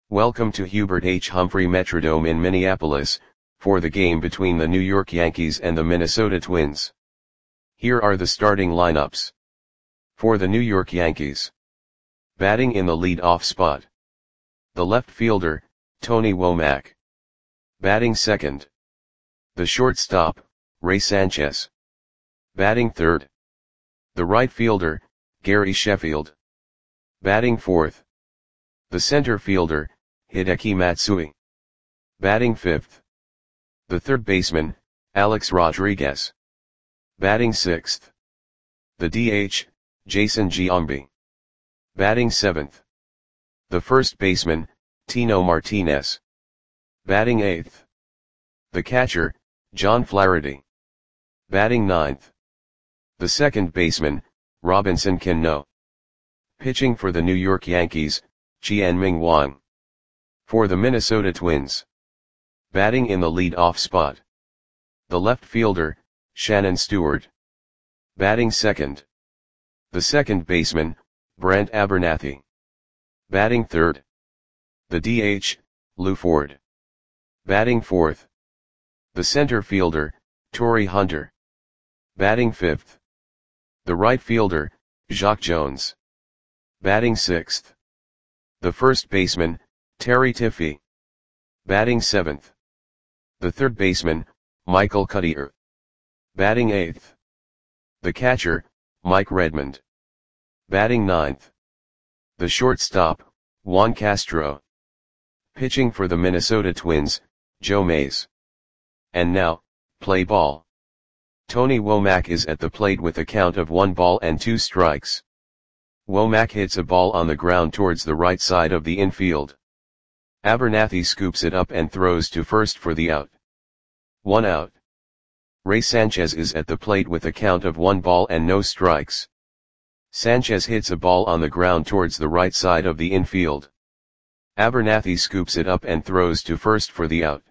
Welcome to Hubert H. Humphrey Metrodome in Minneapolis, for the game between the New York Yankees and the Minnesota Twins. Here are the starting lineups. For the New York Yankees. Batting in the lead-off spot. The left fielder, Tony Womack. Batting second. The shortstop, Ray Sanchez. Batting third. The right fielder, Gary Sheffield. Batting fourth. The center fielder, Hideki Matsui. Batting fifth. The third baseman, Alex Rodriguez. Batting sixth. The DH, Jason Giambi. Batting seventh. The first baseman, Tino Martinez. Batting eighth. The catcher, John Flaherty. Batting ninth. The second baseman, Robinson Cano. Pitching for the New York Yankees, Chien-Ming Wang. For the Minnesota Twins. Batting in the lead-off spot. The left fielder, Shannon Stewart. Batting second. The second baseman, Brent Abernathy. Batting third. The DH, Lou Ford. Batting fourth. The center fielder, Torii Hunter. Batting fifth. The right fielder, Jacque Jones. Batting sixth. The first baseman, Terry Tiffee. Batting seventh. The third baseman, Michael Cuddyer. Batting eighth. The catcher, Mike Redmond. Batting ninth. The shortstop, Juan Castro. Pitching for the Minnesota Twins, Joe Mays. And now, play ball. Tony Womack is at the plate with a count of 1-2 strikes. Womack hits a ball on the ground towards the right side of the infield. Abernathy scoops it up and throws to first for the out. 1 out. Ray Sanchez is at the plate with a count of 1-0 strikes. Sanchez hits a ball on the ground towards the right side of the infield. Abernathy scoops it up and throws to first for the out.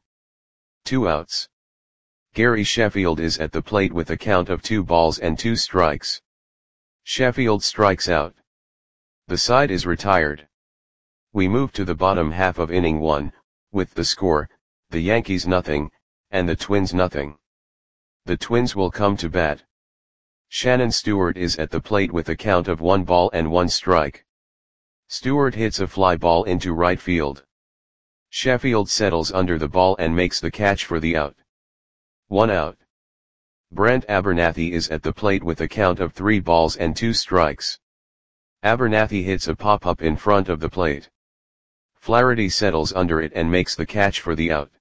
2 outs. Gary Sheffield is at the plate with a count of 2-2 strikes. Sheffield strikes out. The side is retired. We move to the bottom half of inning 1, with the score, the Yankees nothing, and the Twins nothing. The Twins will come to bat. Shannon Stewart is at the plate with a count of 1-1 strike. Stewart hits a fly ball into right field. Sheffield settles under the ball and makes the catch for the out. 1 out. Brent Abernathy is at the plate with a count of 3-2 strikes. Abernathy hits a pop-up in front of the plate. Flaherty settles under it and makes the catch for the out.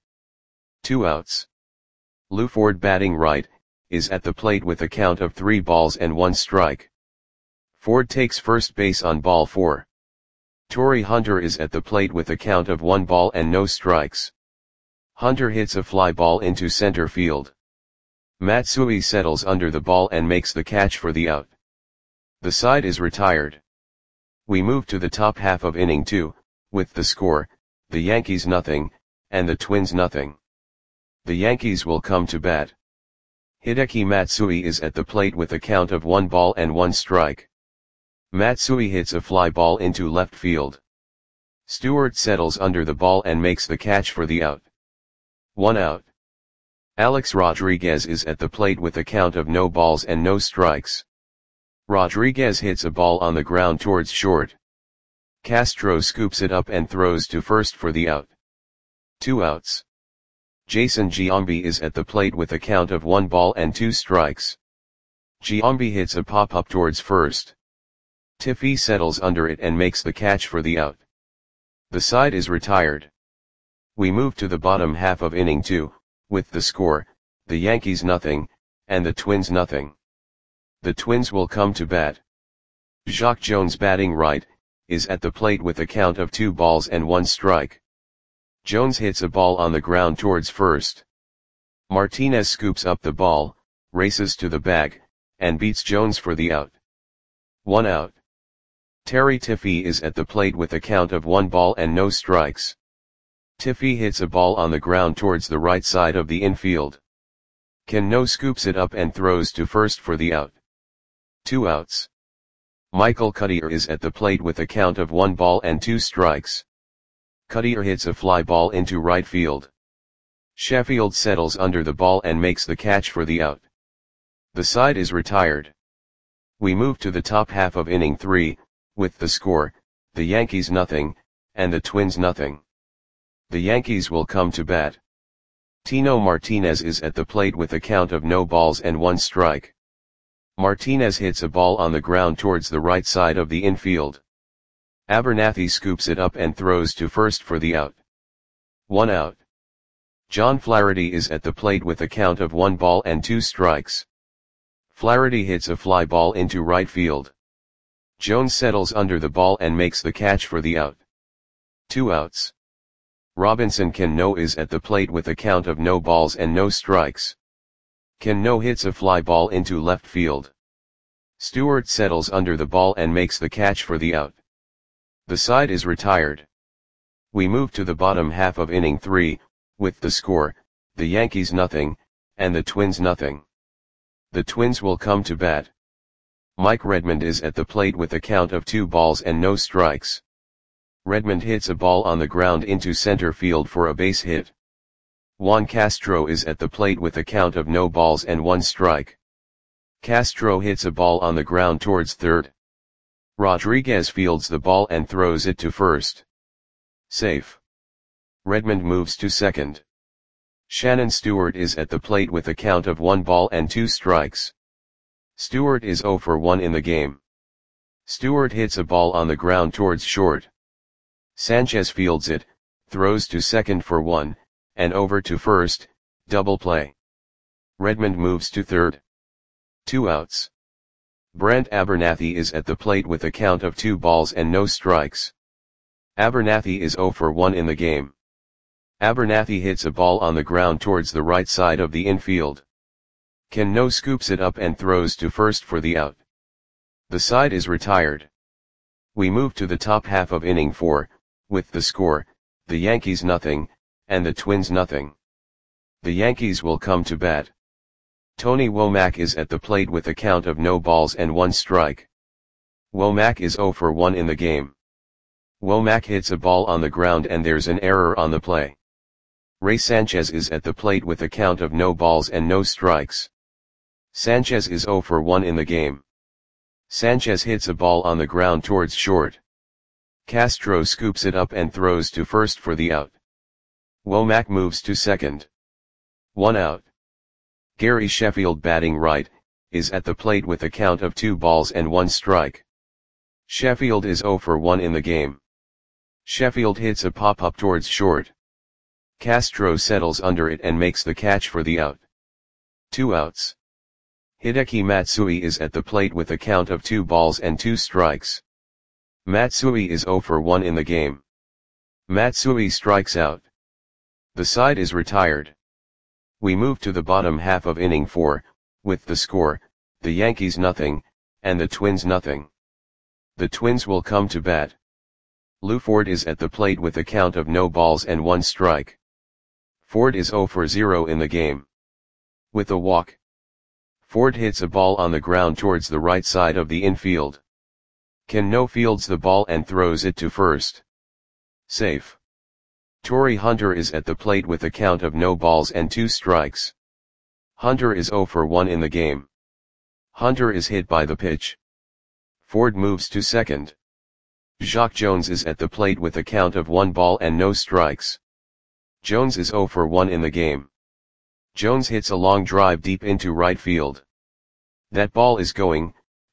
2 outs. Lou Ford, batting right, is at the plate with a count of 3-1 strike. Ford takes first base on ball 4. Torii Hunter is at the plate with a count of 1-0 strikes. Hunter hits a fly ball into center field. Matsui settles under the ball and makes the catch for the out. The side is retired. We move to the top half of inning 2, with the score, the Yankees nothing, and the Twins nothing. The Yankees will come to bat. Hideki Matsui is at the plate with a count of 1-1 strike. Matsui hits a fly ball into left field. Stewart settles under the ball and makes the catch for the out. 1 out. Alex Rodriguez is at the plate with a count of no balls and no strikes. Rodriguez hits a ball on the ground towards short. Castro scoops it up and throws to first for the out. 2 outs. Jason Giambi is at the plate with a count of 1-2 strikes. Giambi hits a pop-up towards first. Tiffee settles under it and makes the catch for the out. The side is retired. We move to the bottom half of inning 2, with the score, the Yankees nothing, and the Twins nothing. The Twins will come to bat. Jacque Jones, batting right, is at the plate with a count of 2-1 strike. Jones hits a ball on the ground towards first. Martinez scoops up the ball, races to the bag, and beats Jones for the out. 1 out. Terry Tiffee is at the plate with a count of 1-0 strikes. Tiffee hits a ball on the ground towards the right side of the infield. Cano scoops it up and throws to first for the out. 2 outs. Michael Cuddyer is at the plate with a count of 1-2 strikes. Cuttier hits a fly ball into right field. Sheffield settles under the ball and makes the catch for the out. The side is retired. We move to the top half of inning 3, with the score, the Yankees nothing, and the Twins nothing. The Yankees will come to bat. Tino Martinez is at the plate with a count of no balls and 1 strike. Martinez hits a ball on the ground towards the right side of the infield. Abernathy scoops it up and throws to first for the out. 1 out. John Flaherty is at the plate with a count of 1 ball and 2 strikes. Flaherty hits a fly ball into right field. Jones settles under the ball and makes the catch for the out. 2 outs. Robinson Cano is at the plate with a count of no balls and no strikes. Cano hits a fly ball into left field. Stewart settles under the ball and makes the catch for the out. The side is retired. We move to the bottom half of inning 3, with the score, the Yankees nothing, and the Twins nothing. The Twins will come to bat. Mike Redmond is at the plate with a count of 2 balls and no strikes. Redmond hits a ball on the ground into center field for a base hit. Juan Castro is at the plate with a count of no balls and 1 strike. Castro hits a ball on the ground towards third. Rodriguez fields the ball and throws it to first. Safe. Redmond moves to second. Shannon Stewart is at the plate with a count of 1 ball and 2 strikes. Stewart is 0 for 1 in the game. Stewart hits a ball on the ground towards short. Sanchez fields it, throws to second for 1, and over to first, double play. Redmond moves to third. 2 outs. Brent Abernathy is at the plate with a count of 2 balls and no strikes. Abernathy is 0 for 1 in the game. Abernathy hits a ball on the ground towards the right side of the infield. Cano scoops it up and throws to first for the out. The side is retired. We move to the top half of inning 4, with the score, the Yankees nothing, and the Twins nothing. The Yankees will come to bat. Tony Womack is at the plate with a count of no balls and 1 strike. Womack is 0 for 1 in the game. Womack hits a ball on the ground and there's an error on the play. Ray Sanchez is at the plate with a count of no balls and no strikes. Sanchez is 0 for 1 in the game. Sanchez hits a ball on the ground towards short. Castro scoops it up and throws to first for the out. Womack moves to second. 1 out. Gary Sheffield, batting right, is at the plate with a count of 2 balls and 1 strike. Sheffield is 0 for 1 in the game. Sheffield hits a pop-up towards short. Castro settles under it and makes the catch for the out. 2 outs. Hideki Matsui is at the plate with a count of 2 balls and 2 strikes. Matsui is 0 for 1 in the game. Matsui strikes out. The side is retired. We move to the bottom half of inning 4, with the score, the Yankees nothing, and the Twins nothing. The Twins will come to bat. Lou Ford is at the plate with a count of no balls and 1 strike. Ford is 0 for 0 in the game. With a walk, Ford hits a ball on the ground towards the right side of the infield. Cano fields the ball and throws it to first. Safe. Torrey Hunter is at the plate with a count of no balls and 2 strikes. Hunter is 0 for 1 in the game. Hunter is hit by the pitch. Ford moves to second. Jacque Jones is at the plate with a count of 1 ball and no strikes. Jones is 0 for 1 in the game. Jones hits a long drive deep into right field. That ball is gone.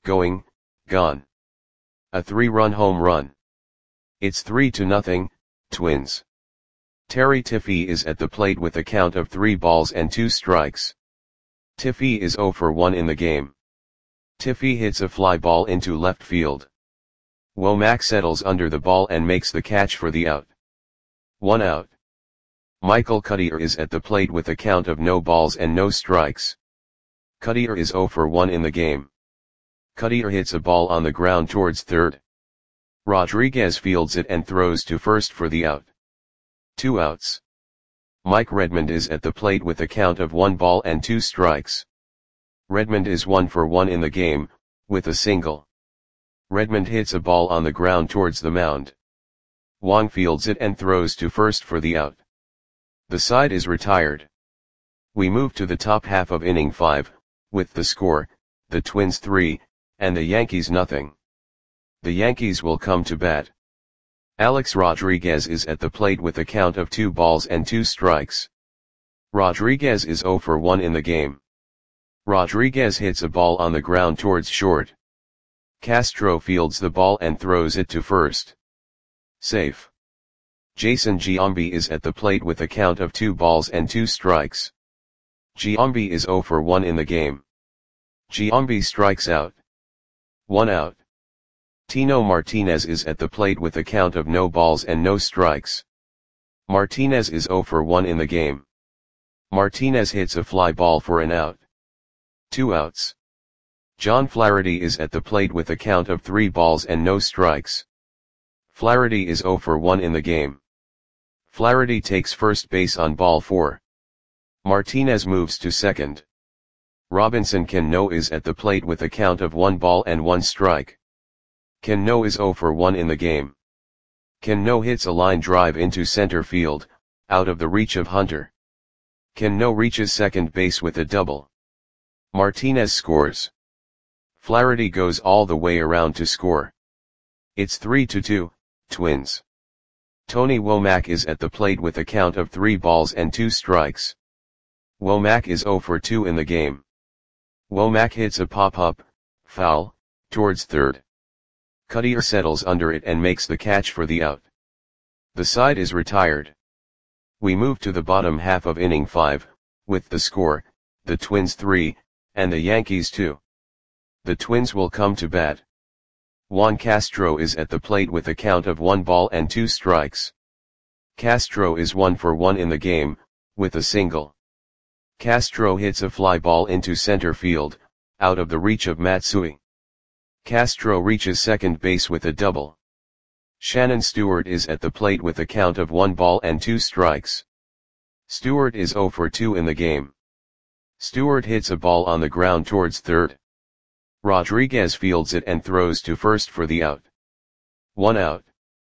A 3-run home run. It's 3-0, Twins. Terry Tiffee is at the plate with a count of 3 balls and 2 strikes. Tiffee is 0 for 1 in the game. Tiffee hits a fly ball into left field. Womack settles under the ball and makes the catch for the out. 1 out. Michael Cuttier is at the plate with a count of no balls and no strikes. Cuttier is 0 for 1 in the game. Cuttier hits a ball on the ground towards third. Rodriguez fields it and throws to first for the out. 2 outs. Mike Redmond is at the plate with a count of 1 ball and 2 strikes. Redmond is 1 for 1 in the game, with a single. Redmond hits a ball on the ground towards the mound. Wong fields it and throws to first for the out. The side is retired. We move to the top half of inning 5, with the score, the Twins 3, and the Yankees nothing. The Yankees will come to bat. Alex Rodriguez is at the plate with a count of 2 balls and 2 strikes. Rodriguez is 0 for 1 in the game. Rodriguez hits a ball on the ground towards short. Castro fields the ball and throws it to first. Safe. Jason Giambi is at the plate with a count of 2 balls and 2 strikes. Giambi is 0 for 1 in the game. Giambi strikes out. 1 out. Tino Martinez is at the plate with a count of no balls and no strikes. Martinez is 0 for 1 in the game. Martinez hits a fly ball for an out. 2 outs. John Flaherty is at the plate with a count of 3 balls and no strikes. Flaherty is 0 for 1 in the game. Flaherty takes first base on ball 4. Martinez moves to second. Robinson Cano is at the plate with a count of 1 ball and 1 strike. Cano is 0 for 1 in the game. Cano hits a line drive into center field, out of the reach of Hunter. Cano reaches second base with a double. Martinez scores. Flaherty goes all the way around to score. It's 3-2, Twins. Tony Womack is at the plate with a count of 3 balls and 2 strikes. Womack is 0 for 2 in the game. Womack hits a pop-up, foul, towards third. Cutter settles under it and makes the catch for the out. The side is retired. We move to the bottom half of inning 5, with the score, the Twins 3, and the Yankees 2. The Twins will come to bat. Juan Castro is at the plate with a count of 1 ball and 2 strikes. Castro is 1 for 1 in the game, with a single. Castro hits a fly ball into center field, out of the reach of Matsui. Castro reaches second base with a double. Shannon Stewart is at the plate with a count of 1 ball and 2 strikes. Stewart is 0 for 2 in the game. Stewart hits a ball on the ground towards third. Rodriguez fields it and throws to first for the out. 1 out.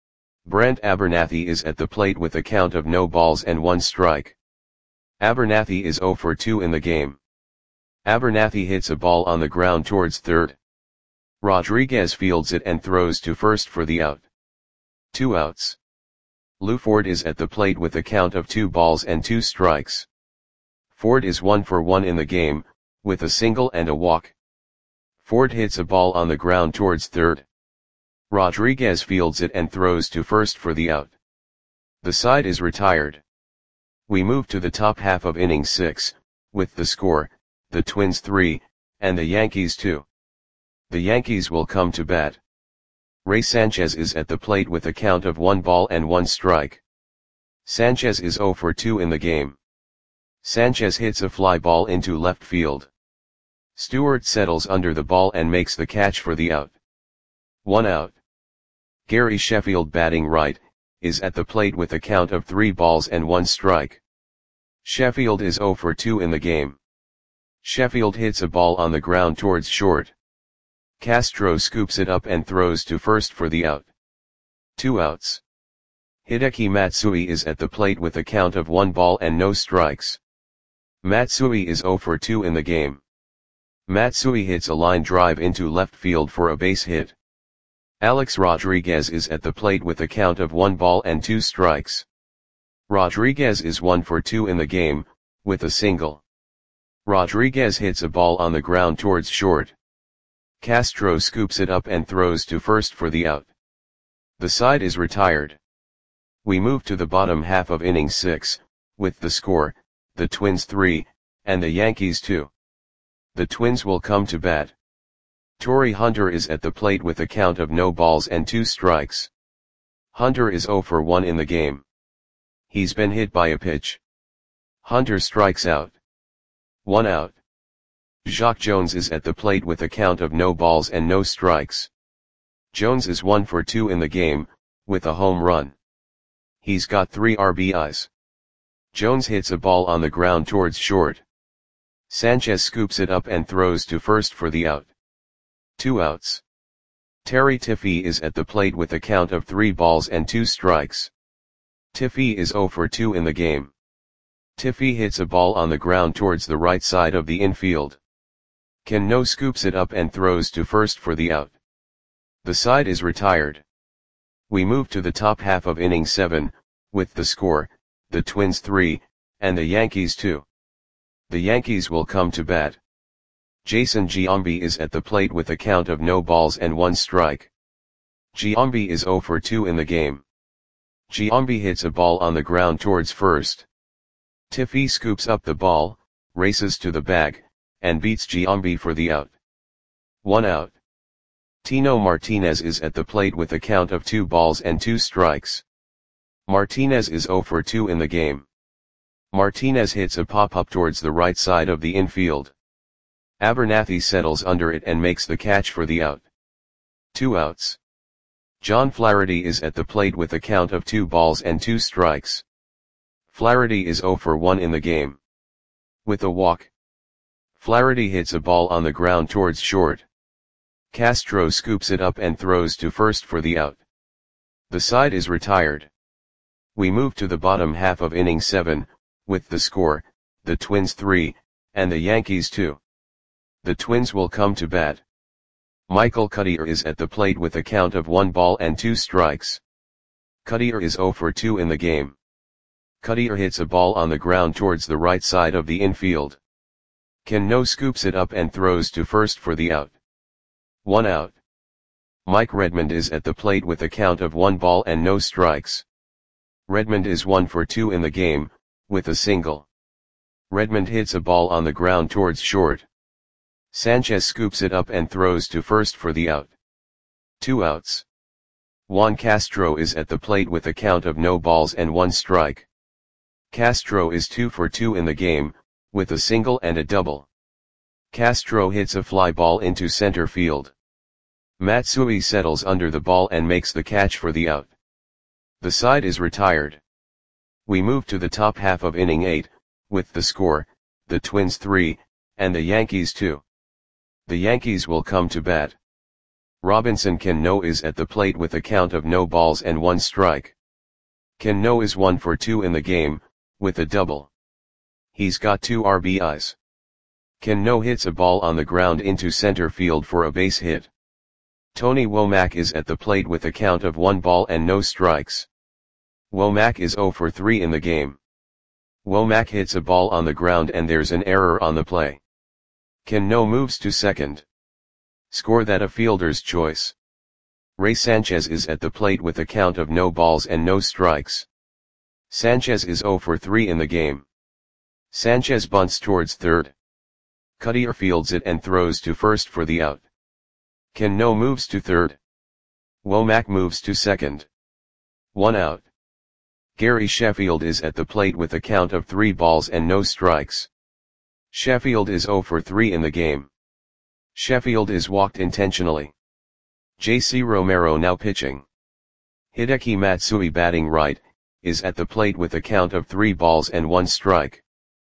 Brent Abernathy is at the plate with a count of no balls and 1 strike. Abernathy is 0 for 2 in the game. Abernathy hits a ball on the ground towards third. Rodriguez fields it and throws to first for the out. 2 outs. Lou Ford is at the plate with a count of 2 balls and 2 strikes. Ford is 1 for 1 in the game, with a single and a walk. Ford hits a ball on the ground towards third. Rodriguez fields it and throws to first for the out. The side is retired. We move to the top half of inning 6, with the score, the Twins 3, and the Yankees 2. The Yankees will come to bat. Ray Sanchez is at the plate with a count of 1 ball and 1 strike. Sanchez is 0 for 2 in the game. Sanchez hits a fly ball into left field. Stewart settles under the ball and makes the catch for the out. 1 out. Gary Sheffield, batting right, is at the plate with a count of 3 balls and 1 strike. Sheffield is 0 for 2 in the game. Sheffield hits a ball on the ground towards short. Castro scoops it up and throws to first for the out. 2 outs. Hideki Matsui is at the plate with a count of 1 ball and no strikes. Matsui is 0 for 2 in the game. Matsui hits a line drive into left field for a base hit. Alex Rodriguez is at the plate with a count of 1 ball and 2 strikes. Rodriguez is 1 for 2 in the game, with a single. Rodriguez hits a ball on the ground towards short. Castro scoops it up and throws to first for the out. The side is retired. We move to the bottom half of inning 6, with the score, the Twins 3, and the Yankees 2. The Twins will come to bat. Torrey Hunter is at the plate with a count of no balls and 2 strikes. Hunter is 0 for 1 in the game. He's been hit by a pitch. Hunter strikes out. 1 out. Jacque Jones is at the plate with a count of no balls and no strikes. Jones is 1 for 2 in the game, with a home run. He's got 3 RBIs. Jones hits a ball on the ground towards short. Sanchez scoops it up and throws to first for the out. 2 outs. Terry Tiffee is at the plate with a count of 3 balls and 2 strikes. Tiffee is 0 for 2 in the game. Tiffee hits a ball on the ground towards the right side of the infield. Ken No scoops it up and throws to first for the out. The side is retired. We move to the top half of inning 7, with the score, the Twins 3, and the Yankees 2. The Yankees will come to bat. Jason Giambi is at the plate with a count of no balls and 1 strike. Giambi is 0 for 2 in the game. Giambi hits a ball on the ground towards first. Tiffee scoops up the ball, races to the bag, and beats Giambi for the out. 1 out. Tino Martinez is at the plate with a count of 2 balls and 2 strikes. Martinez is 0 for 2 in the game. Martinez hits a pop-up towards the right side of the infield. Abernathy settles under it and makes the catch for the out. 2 outs. John Flaherty is at the plate with a count of 2 balls and 2 strikes. Flaherty is 0 for 1 in the game. With a walk, Flaherty hits a ball on the ground towards short. Castro scoops it up and throws to first for the out. The side is retired. We move to the bottom half of inning 7, with the score, the Twins 3, and the Yankees 2. The Twins will come to bat. Michael Cuddyer is at the plate with a count of 1 ball and 2 strikes. Cuddyer is 0 for 2 in the game. Cuddyer hits a ball on the ground towards the right side of the infield. Ken No scoops it up and throws to first for the out. 1 out. Mike Redmond is at the plate with a count of 1 ball and no strikes. Redmond is 1 for 2 in the game, with a single. Redmond hits a ball on the ground towards short. Sanchez scoops it up and throws to first for the out. 2 outs. Juan Castro is at the plate with a count of no balls and 1 strike. Castro is 2 for 2 in the game, with a single and a double. Castro hits a fly ball into center field. Matsui settles under the ball and makes the catch for the out. The side is retired. We move to the top half of inning 8, with the score, the Twins 3, and the Yankees 2. The Yankees will come to bat. Robinson Cano is at the plate with a count of no balls and 1 strike. Cano is 1 for 2 in the game, with a double. He's got 2 RBIs. Cano hits a ball on the ground into center field for a base hit. Tony Womack is at the plate with a count of 1 ball and no strikes. Womack is 0 for 3 in the game. Womack hits a ball on the ground and there's an error on the play. Cano moves to second. Score that a fielder's choice. Ray Sanchez is at the plate with a count of no balls and no strikes. Sanchez is 0 for 3 in the game. Sanchez bunts towards third. Cuddyer fields it and throws to first for the out. Cano moves to third. Womack moves to second. 1 out. Gary Sheffield is at the plate with a count of 3 balls and no strikes. Sheffield is 0 for 3 in the game. Sheffield is walked intentionally. J.C. Romero now pitching. Hideki Matsui batting right, is at the plate with a count of 3 balls and 1 strike.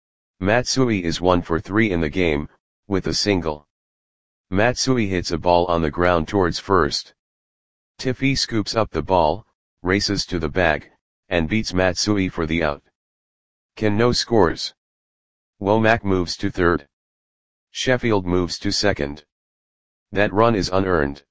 Matsui is 1 for 3 in the game, with a single. Matsui hits a ball on the ground towards first. Tiffee scoops up the ball, races to the bag, and beats Matsui for the out. Cano scores. Womack moves to third. Sheffield moves to second. That run is unearned.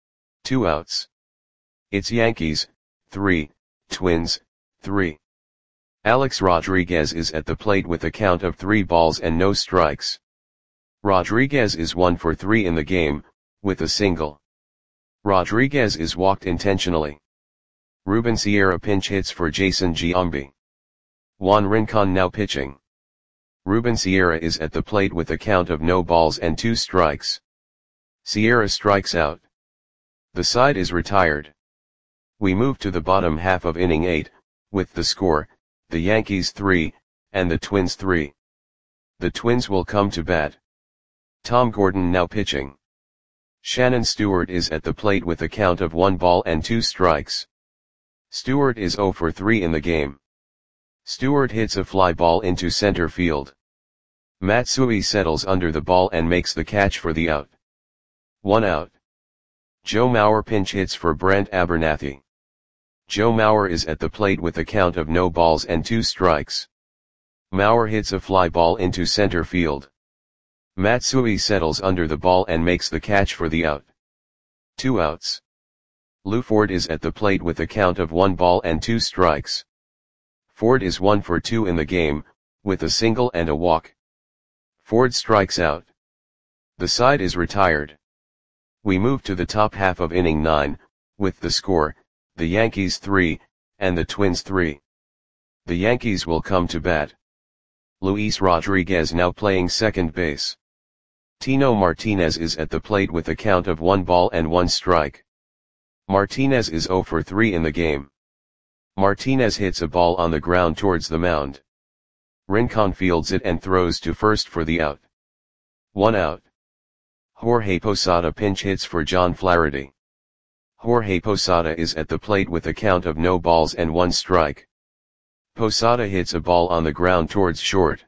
2 outs. It's Yankees, 3, Twins, 3. Alex Rodriguez is at the plate with a count of 3 balls and no strikes. Rodriguez is 1 for 3 in the game, with a single. Rodriguez is walked intentionally. Ruben Sierra pinch hits for Jason Giambi. Juan Rincon now pitching. Ruben Sierra is at the plate with a count of no balls and 2 strikes. Sierra strikes out. The side is retired. We move to the bottom half of inning 8, with the score, the Yankees 3, and the Twins 3. The Twins will come to bat. Tom Gordon now pitching. Shannon Stewart is at the plate with a count of 1 ball and 2 strikes. Stewart is 0 for 3 in the game. Stewart hits a fly ball into center field. Matsui settles under the ball and makes the catch for the out. 1 out. Joe Mauer pinch hits for Brent Abernathy. Joe Mauer is at the plate with a count of no balls and 2 strikes. Mauer hits a fly ball into center field. Matsui settles under the ball and makes the catch for the out. 2 outs. Lou Ford is at the plate with a count of 1 ball and 2 strikes. Ford is 1 for 2 in the game, with a single and a walk. Ford strikes out. The side is retired. We move to the top half of inning 9, with the score, the Yankees 3, and the Twins 3. The Yankees will come to bat. Luis Rodriguez now playing second base. Tino Martinez is at the plate with a count of 1 ball and 1 strike. Martinez is 0 for 3 in the game. Martinez hits a ball on the ground towards the mound. Rincon fields it and throws to first for the out. 1 out. Jorge Posada pinch hits for John Flaherty. Jorge Posada is at the plate with a count of no balls and 1 strike. Posada hits a ball on the ground towards short.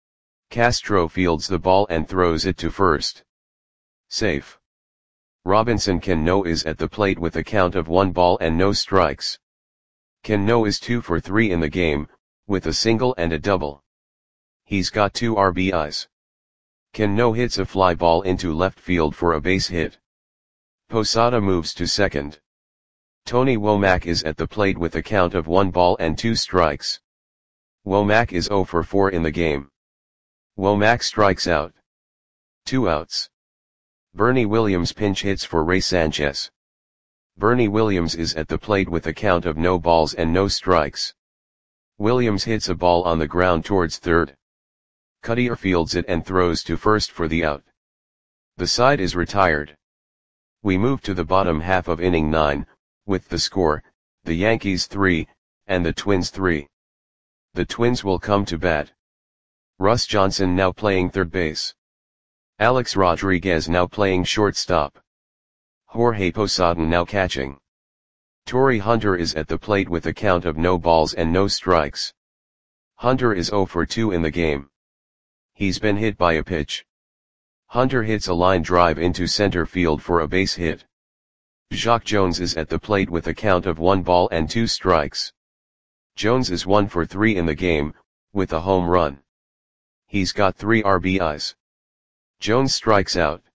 Castro fields the ball and throws it to first. Safe. Robinson Cano is at the plate with a count of 1 ball and no strikes. Cano is 2 for 3 in the game, with a single and a double. He's got 2 RBIs. Cano hits a fly ball into left field for a base hit. Posada moves to second. Tony Womack is at the plate with a count of 1 ball and 2 strikes. Womack is 0 for 4 in the game. Womack strikes out. 2 outs. Bernie Williams pinch hits for Ray Sanchez. Bernie Williams is at the plate with a count of no balls and no strikes. Williams hits a ball on the ground towards third. Cutter fields it and throws to first for the out. The side is retired. We move to the bottom half of inning 9, with the score, the Yankees 3, and the Twins 3. The Twins will come to bat. Russ Johnson now playing third base. Alex Rodriguez now playing shortstop. Jorge Posada now catching. Torrey Hunter is at the plate with a count of no balls and no strikes. Hunter is 0 for 2 in the game. He's been hit by a pitch. Hunter hits a line drive into center field for a base hit. Jacque Jones is at the plate with a count of 1 ball and 2 strikes. Jones is 1 for 3 in the game, with a home run. He's got 3 RBIs. Jones strikes out.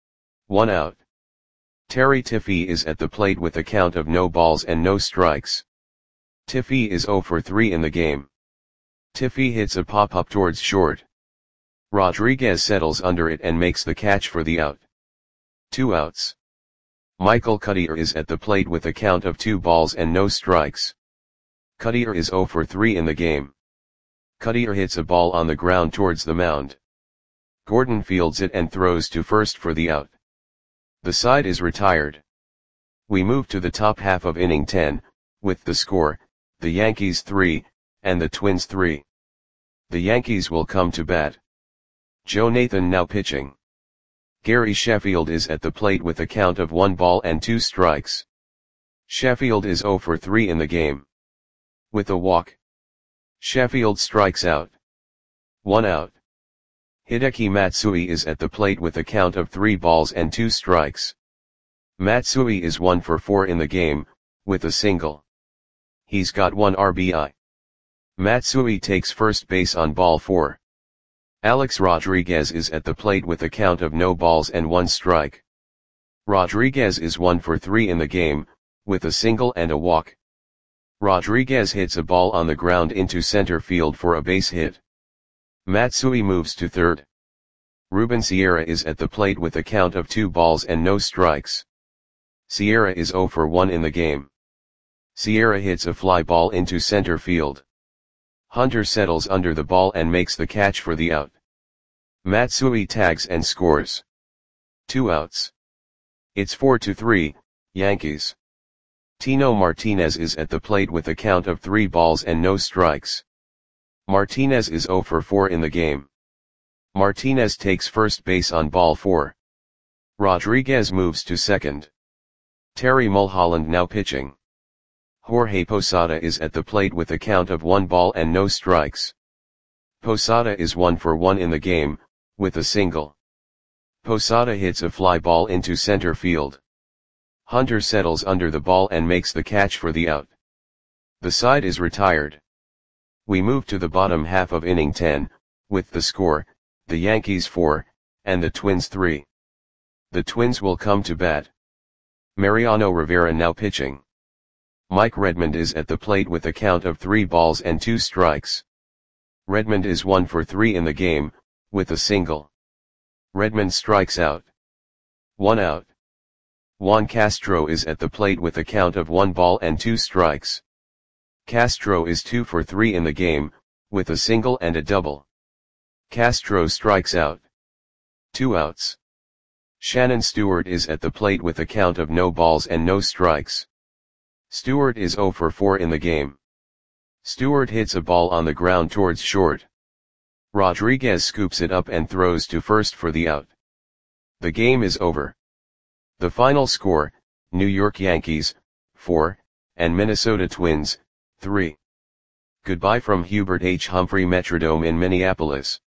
1 out. Terry Tiffee is at the plate with a count of no balls and no strikes. Tiffee is 0 for 3 in the game. Tiffee hits a pop-up towards short. Rodriguez settles under it and makes the catch for the out. 2 outs. Michael Cutter is at the plate with a count of 2 balls and no strikes. Cutter is 0 for 3 in the game. Cutter hits a ball on the ground towards the mound. Gordon fields it and throws to first for the out. The side is retired. We move to the top half of inning 10, with the score, the Yankees 3, and the Twins 3. The Yankees will come to bat. Joe Nathan now pitching. Gary Sheffield is at the plate with a count of 1 ball and 2 strikes. Sheffield is 0 for 3 in the game. With a walk. Sheffield strikes out. 1 out. Hideki Matsui is at the plate with a count of 3 balls and 2 strikes. Matsui is 1 for 4 in the game, with a single. He's got 1 RBI. Matsui takes first base on ball 4. Alex Rodriguez is at the plate with a count of no balls and 1 strike. Rodriguez is 1 for 3 in the game, with a single and a walk. Rodriguez hits a ball on the ground into center field for a base hit. Matsui moves to third. Ruben Sierra is at the plate with a count of 2 balls and no strikes. Sierra is 0 for 1 in the game. Sierra hits a fly ball into center field. Hunter settles under the ball and makes the catch for the out. Matsui tags and scores. 2 outs. It's 4-3, Yankees. Tino Martinez is at the plate with a count of 3 balls and no strikes. Martinez is 0 for 4 in the game. Martinez takes first base on ball 4. Rodriguez moves to second. Terry Mulholland now pitching. Jorge Posada is at the plate with a count of 1 ball and no strikes. Posada is 1 for 1 in the game, with a single. Posada hits a fly ball into center field. Hunter settles under the ball and makes the catch for the out. The side is retired. We move to the bottom half of inning 10, with the score, the Yankees 4, and the Twins 3. The Twins will come to bat. Mariano Rivera now pitching. Mike Redmond is at the plate with a count of 3 balls and 2 strikes. Redmond is 1 for 3 in the game, with a single. Redmond strikes out. 1 out. Juan Castro is at the plate with a count of 1 ball and 2 strikes. Castro is 2 for 3 in the game, with a single and a double. Castro strikes out. 2 outs. Shannon Stewart is at the plate with a count of no balls and no strikes. Stewart is 0 for 4 in the game. Stewart hits a ball on the ground towards short. Rodriguez scoops it up and throws to first for the out. The game is over. The final score, New York Yankees, 4, and Minnesota Twins, 3. Goodbye from Hubert H. Humphrey Metrodome in Minneapolis.